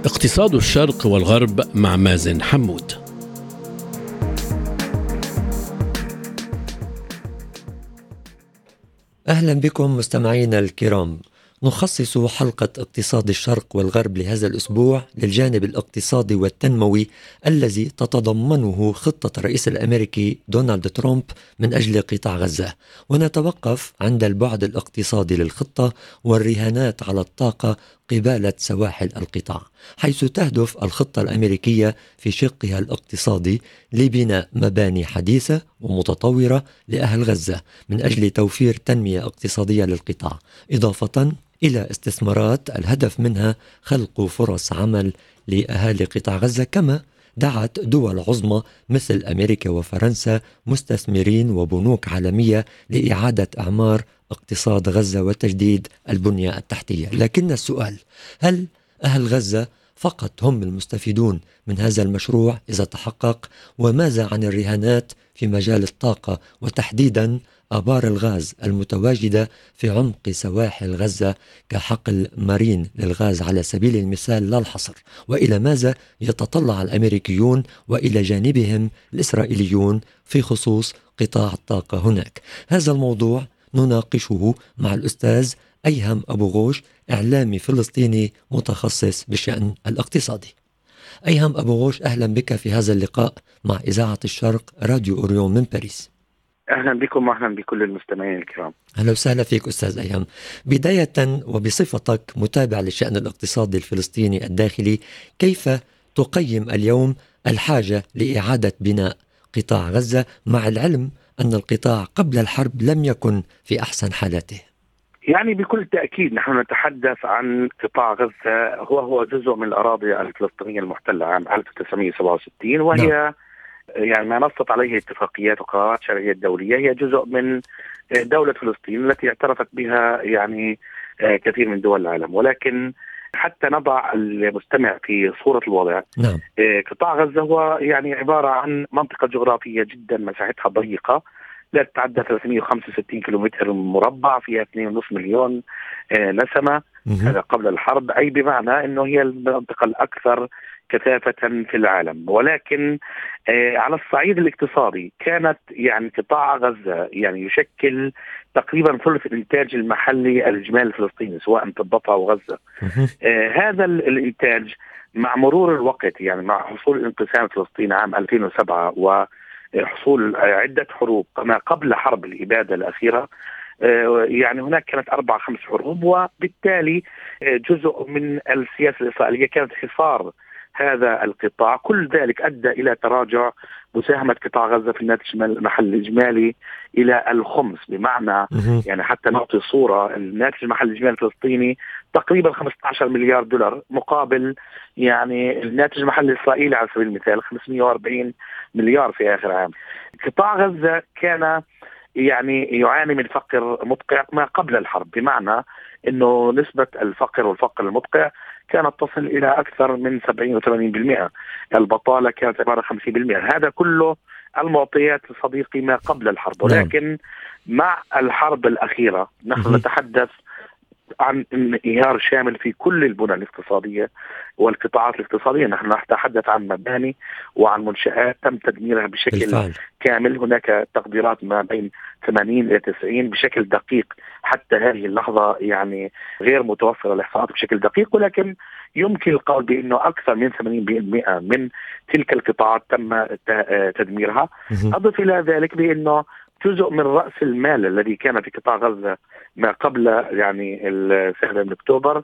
اقتصاد الشرق والغرب مع مازن حمود. أهلا بكم مستمعينا الكرام. نخصص حلقة اقتصاد الشرق والغرب لهذا الأسبوع للجانب الاقتصادي والتنموي الذي تتضمنه خطة الرئيس الأمريكي دونالد ترامب من أجل قطاع غزة، ونتوقف عند البعد الاقتصادي للخطة والرهانات على الطاقة قبالة سواحل القطاع، حيث تهدف الخطة الأمريكية في شقها الاقتصادي لبناء مباني حديثة ومتطورة لأهل غزة من أجل توفير تنمية اقتصادية للقطاع، إضافة إلى استثمارات الهدف منها خلق فرص عمل لأهالي قطاع غزة. كما دعت دول عظمى مثل أمريكا وفرنسا مستثمرين وبنوك عالمية لإعادة إعمار اقتصاد غزة وتجديد البنية التحتية. لكن السؤال: هل أهل غزة فقط هم المستفيدون من هذا المشروع إذا تحقق؟ وماذا عن الرهانات في مجال الطاقة وتحديدا آبار الغاز المتواجدة في عمق سواحل غزة كحقل مارين للغاز على سبيل المثال لا الحصر؟ وإلى ماذا يتطلع الأمريكيون وإلى جانبهم الإسرائيليون في خصوص قطاع الطاقة هناك؟ هذا الموضوع نناقشه مع الأستاذ أيهم أبو غوش، إعلامي فلسطيني متخصص بالشأن الاقتصادي. أيهم أبو غوش، أهلا بك في هذا اللقاء مع إذاعة الشرق راديو أوريون من باريس. أهلا بكم وأهلا بكل المستمعين الكرام. أهلا وسهلا فيك أستاذ أيهم. بداية وبصفتك متابع للشأن الاقتصادي الفلسطيني الداخلي، كيف تقيم اليوم الحاجة لإعادة بناء قطاع غزة مع العلم أن القطاع قبل الحرب لم يكن في أحسن حالاته؟ يعني بكل تأكيد نحن نتحدث عن قطاع غزة هو جزء من الأراضي الفلسطينية المحتلة عام 1967، وهي نعم. يعني ما نصت عليه اتفاقيات وقرارات شرعية دولية، هي جزء من دولة فلسطين التي اعترفت بها يعني كثير من دول العالم. ولكن حتى نضع المستمع في صورة الوضع، نعم. قطاع غزة هو يعني عبارة عن منطقة جغرافية جدا مساحتها ضيقة، لا تتعدى 365 كيلومتر مربع، فيها 2.5 مليون نسمة. هذا قبل الحرب، أي بمعنى أنه هي المنطقة الأكثر كثافة في العالم. ولكن على الصعيد الاقتصادي كانت يعني قطاع غزة يعني يشكل تقريبا ثلث الإنتاج المحلي الإجمالي الفلسطيني سواء في الضفة أو غزة. هذا الإنتاج مع مرور الوقت، يعني مع حصول الانقسام الفلسطيني عام 2007 وحصول عدة حروب ما قبل حرب الإبادة الأخيرة، يعني هناك كانت 4-5 حروب، وبالتالي جزء من السياسة الإسرائيلية كانت حصار هذا القطاع. كل ذلك أدى إلى تراجع مساهمة قطاع غزة في الناتج المحلي الإجمالي إلى الخمس، بمعنى يعني حتى نعطي صورة، الناتج المحلي الإجمالي الفلسطيني تقريبا 15 مليار دولار، مقابل يعني الناتج المحلي الإسرائيلي على سبيل المثال 540 مليار في آخر عام. قطاع غزة كان يعني يعاني من فقر مدقع ما قبل الحرب، بمعنى أنه نسبة الفقر والفقر المدقع كانت تصل إلى أكثر من 70 و80%، البطالة كانت عبارة 50%. هذا كله المعطيات صديقي ما قبل الحرب. ولكن مع الحرب الأخيرة نحن نتحدث عن انهيار شامل في كل البنى الاقتصادية والقطاعات الاقتصادية. نحن نتحدث عن مباني وعن منشآت تم تدميرها بشكل بالفعل كامل. هناك تقديرات ما بين 80 إلى 90 بشكل دقيق، حتى هذه اللحظة يعني غير متوفرة الإحصاءات بشكل دقيق، ولكن يمكن القول بأنه أكثر من 80% من تلك القطاعات تم تدميرها. أضف إلى ذلك بأنه جزء من رأس المال الذي كان في قطاع غزة ما قبل يعني السابع من أكتوبر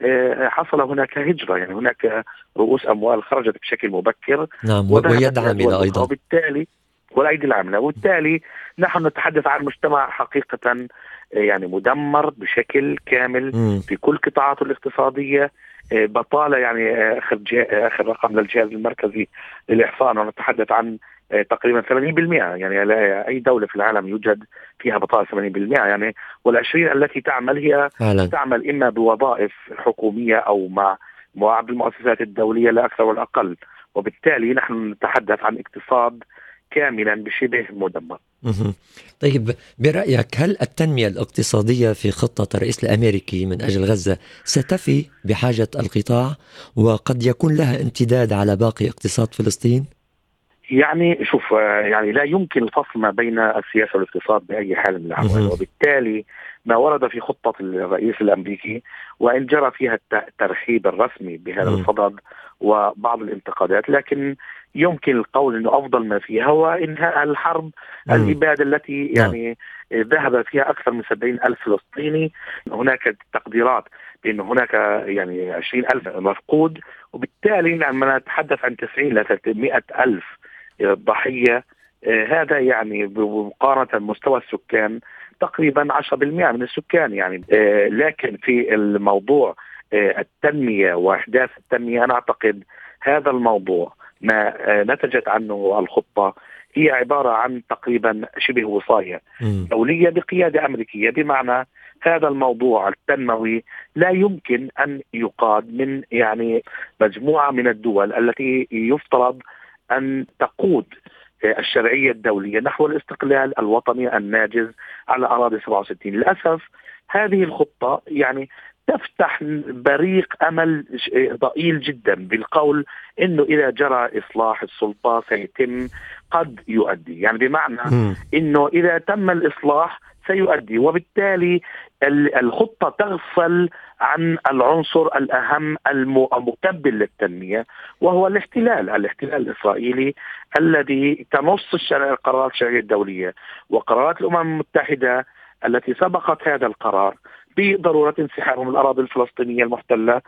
حصل هناك هجرة، يعني هناك رؤوس أموال خرجت بشكل مبكر. نعم. ويد عاملة أيضا، وبالتالي والأيدي العاملة، وبالتالي نحن نتحدث عن مجتمع حقيقة يعني مدمر بشكل كامل في كل قطاعاته الاقتصادية. بطالة، يعني آخر رقم للجهاز المركزي للإحصاء ونتحدث عن تقريبا 80%، يعني لا أي دولة في العالم يوجد فيها بطالة 80%. يعني وال20 التي تعمل هي تعمل إما بوظائف حكومية أو مع بالمؤسسات الدولية لا أكثر ولا أقل. وبالتالي نحن نتحدث عن اقتصاد كاملا بشبه مدمر. مهم. طيب، برأيك هل التنمية الاقتصادية في خطة الرئيس الأمريكي من أجل غزة ستفي بحاجة القطاع، وقد يكون لها امتداد على باقي اقتصاد فلسطين؟ يعني شوف، يعني لا يمكن الفصل ما بين السياسة والاقتصاد بأي حال من الأحوال، مهم. وبالتالي ما ورد في خطة الرئيس الأمريكي وإن جرى فيها الترحيب الرسمي بهذا مهم. الصدد وبعض الانتقادات، لكن يمكن القول أنه أفضل ما فيها هو إنهاء الحرب مهم. الإبادة التي نعم. يعني ذهب فيها أكثر من 70 ألف فلسطيني. هناك تقديرات بأن هناك يعني 20 ألف مفقود، وبالتالي لما نتحدث عن 90 ل 300 ألف ضحية، هذا يعني بمقارنة بمستوى السكان تقريبا 10% من السكان يعني. لكن في الموضوع التنمية وإحداث التنمية، أنا أعتقد هذا الموضوع ما نتجت عنه الخطة هي عبارة عن تقريبا شبه وصاية دولية بقيادة أمريكية، بمعنى هذا الموضوع التنموي لا يمكن أن يقاد من يعني مجموعة من الدول التي يفترض أن تقود الشرعية الدولية نحو الاستقلال الوطني الناجز على أراضي 67. للأسف هذه الخطة يعني تفتح بريق أمل ضئيل جدا بالقول إنه إذا جرى إصلاح السلطة سيتم قد يؤدي، يعني بمعنى إنه إذا تم الإصلاح سيؤدي، وبالتالي الخطة تغفل عن العنصر الأهم المكبل للتنمية، وهو الاحتلال الإسرائيلي الذي تنص قرارات الشرعية الدولية وقرارات الأمم المتحدة التي سبقت هذا القرار بضرورة انسحابهم من الأراضي الفلسطينية المحتلة،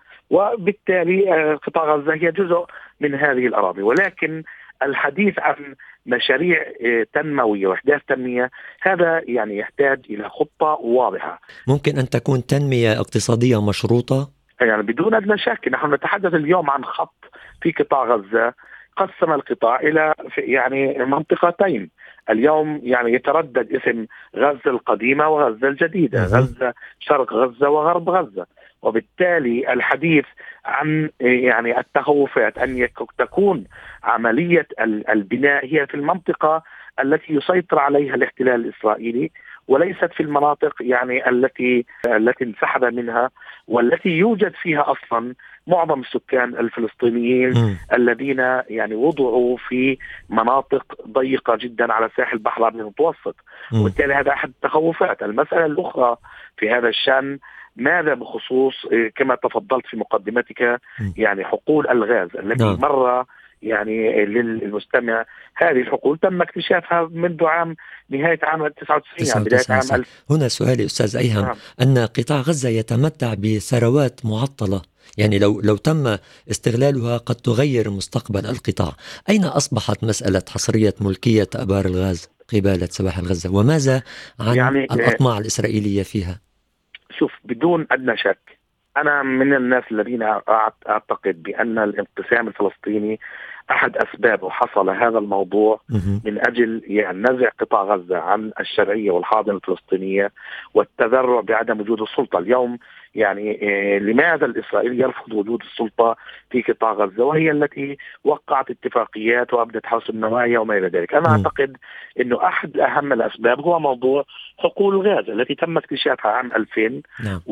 وبالتالي قطاع غزة هي جزء من هذه الأراضي. ولكن الحديث عن مشاريع تنموية وإحداث تنمية هذا يعني يحتاج إلى خطة واضحة. ممكن أن تكون تنمية اقتصادية مشروطة؟ يعني بدون أدنى شك، نحن نتحدث اليوم عن خط في قطاع غزة قسم القطاع إلى يعني منطقتين. اليوم يعني يتردد اسم غزة القديمة وغزة الجديدة، غزة شرق غزة وغرب غزة، وبالتالي الحديث عن يعني التخوفات أن تكون عملية البناء هي في المنطقة التي يسيطر عليها الاحتلال الإسرائيلي، وليست في المناطق يعني التي انسحب منها والتي يوجد فيها أصلا معظم السكان الفلسطينيين الذين يعني وضعوا في مناطق ضيقة جدا على ساحل البحر الأبيض المتوسط. وبالتالي هذا أحد التخوفات. المسألة الأخرى في هذا الشأن ماذا بخصوص كما تفضلت في مقدمتك يعني حقول الغاز التي مرة يعني للمستمع هذه الحقول تم اكتشافها منذ نهاية عام 99 يعني بداية عام 1000. هنا سؤالي أستاذ أيهم، أن قطاع غزة يتمتع بثروات معطلة، يعني لو تم استغلالها قد تغير مستقبل القطاع. أين أصبحت مسألة حصرية ملكية أبار الغاز قبالة سواحل غزة، وماذا عن يعني الأطماع الإسرائيلية فيها؟ شوف، بدون أدنى شك أنا من الناس الذين أعتقد بأن الانقسام الفلسطيني أحد أسبابه حصل هذا الموضوع من أجل يعني نزع قطاع غزة عن الشرعية والحاضنة الفلسطينية والتذرع بعدم وجود السلطة. اليوم يعني لماذا الإسرائيلي يرفض وجود السلطة في قطاع غزة وهي التي وقعت اتفاقيات وأبدت حوسم النوايا وما إلى ذلك؟ أنا أعتقد أنه أحد أهم الأسباب هو موضوع حقول الغاز التي تم اكتشافها عام 2000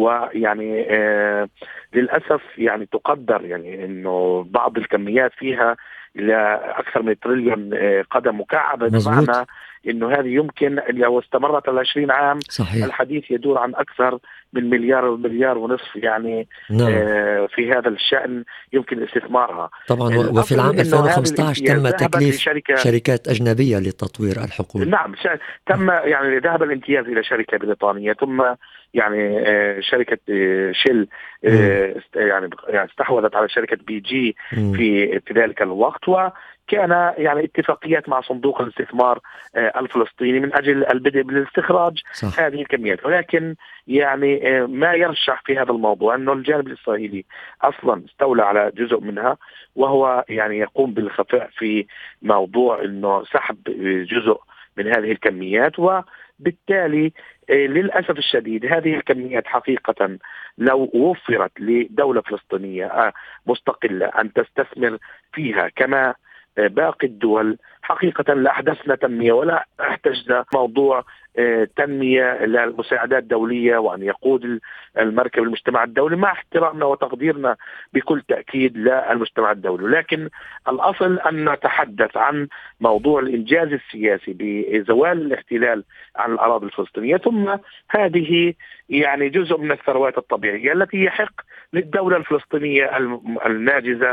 ويعني للأسف يعني تقدر يعني أنه بعض الكميات فيها إلى أكثر من تريليون قدم مكعبة، بمعنى إنه هذه يمكن لو استمرت 20 عام صحيح. الحديث يدور عن أكثر من مليار ونصف يعني في هذا الشأن يمكن استثمارها طبعا. وفي العام 2015 تم تكليف شركات أجنبية لتطوير الحقول. نعم، تم يعني ذهب الامتياز إلى شركة بريطانية، ثم يعني شركة شيل يعني استحوذت على شركة بي جي في ذلك الوقت، وكان يعني اتفاقيات مع صندوق الاستثمار الفلسطيني من أجل البدء بالاستخراج هذه الكميات. ولكن يعني ما يرشح في هذا الموضوع أنه الجانب الإسرائيلي أصلا استولى على جزء منها، وهو يعني يقوم بالخفاء في موضوع أنه سحب جزء من هذه الكميات، وبالتالي للأسف الشديد هذه الكميات حقيقة لو وفرت لدولة فلسطينية مستقلة أن تستثمر فيها كما باقي الدول حقيقة لا أحدثنا تنمية ولا احتجنا موضوع تنمية للمساعدات الدولية وأن يقود المركب المجتمع الدولي، مع احترامنا وتقديرنا بكل تأكيد للمجتمع الدولي. لكن الأصل أن نتحدث عن موضوع الإنجاز السياسي بزوال الاحتلال عن الأراضي الفلسطينية، ثم هذه يعني جزء من الثروات الطبيعية التي يحق للدولة الفلسطينية الناجزة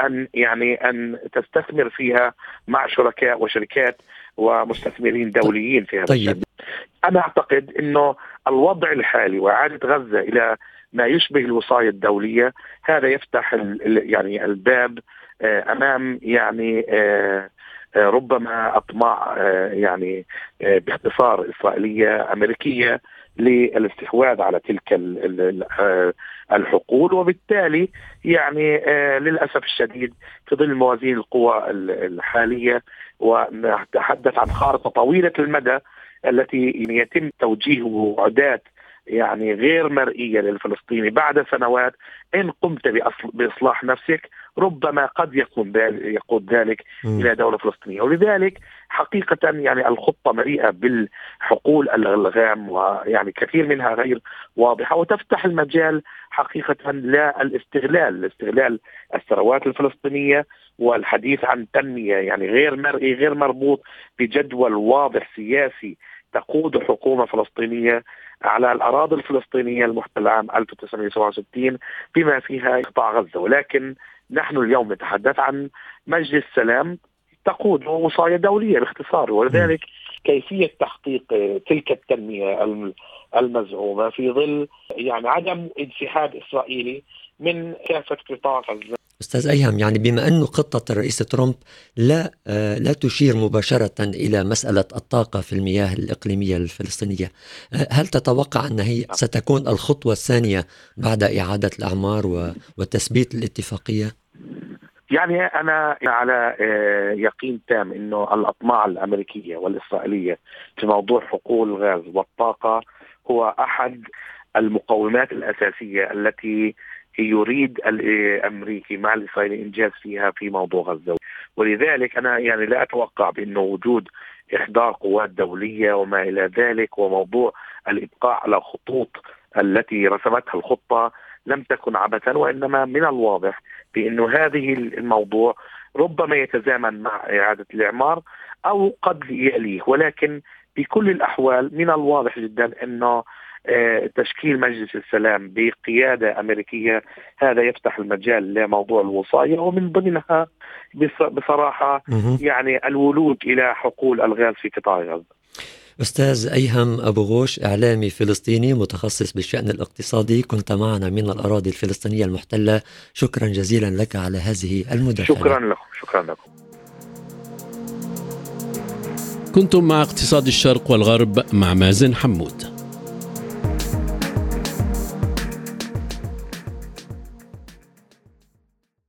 أن تستثمر فيها مع شركاء وشركات ومستثمرين دوليين في هذا الشأن. أنا أعتقد أنه الوضع الحالي وإعادة غزة إلى ما يشبه الوصاية الدولية هذا يفتح يعني الباب أمام يعني ربما أطماع يعني باختصار إسرائيلية أمريكية للاستحواذ على تلك الحقول، وبالتالي يعني للأسف الشديد في ظل موازين القوى الحالية ونتحدث عن خارطة طويلة المدى التي يتم توجيه وعدات يعني غير مرئية للفلسطيني بعد سنوات. إن قمت بإصلاح نفسك ربما قد يقود ذلك إلى دولة فلسطينية. ولذلك حقيقة يعني الخطة مليئة بالحقول الألغام ويعني كثير منها غير واضحة، وتفتح المجال حقيقة للاستغلال الثروات الفلسطينية والحديث عن تنمية يعني غير مرئي غير مربوط بجدول واضح سياسي تقود حكومة فلسطينية على الأراضي الفلسطينية المحتلة عام 1967 بما فيها قطاع غزة. ولكن نحن اليوم نتحدث عن مجلس سلام تقود وصاية دولية باختصار، ولذلك كيفية تحقيق تلك التنمية المزعومة في ظل يعني عدم انسحاب إسرائيلي من كافة قطاع غزة. أستاذ أيهم، يعني بما أن خطة الرئيس ترامب لا تشير مباشرة إلى مسألة الطاقة في المياه الإقليمية الفلسطينية، هل تتوقع أن هي ستكون الخطوة الثانية بعد إعادة الأعمار وتثبيت الاتفاقية؟ يعني أنا على يقين تام أنه الأطماع الأمريكية والإسرائيلية في موضوع حقول الغاز والطاقة هو أحد المقومات الأساسية التي يريد الأمريكي مع الإسرائيلي إنجاز فيها في موضوع غزة. ولذلك أنا يعني لا أتوقع بأنه وجود إحضار قوات دولية وما إلى ذلك وموضوع الإبقاء على خطوط التي رسمتها الخطة لم تكن عبثا، وإنما من الواضح بأنه هذه الموضوع ربما يتزامن مع إعادة الإعمار أو قد يليه. ولكن بكل الأحوال من الواضح جدا أنه تشكيل مجلس السلام بقيادة أمريكية هذا يفتح المجال لموضوع الوصاية، ومن ضمنها بصراحة يعني الولوج إلى حقول الغاز في قطاع غزة. أستاذ أيهم أبو غوش، إعلامي فلسطيني متخصص بالشأن الاقتصادي، كنت معنا من الأراضي الفلسطينية المحتلة، شكرا جزيلا لك على هذه المداخلة. شكرا لكم. كنتم مع اقتصاد الشرق والغرب مع مازن حمود.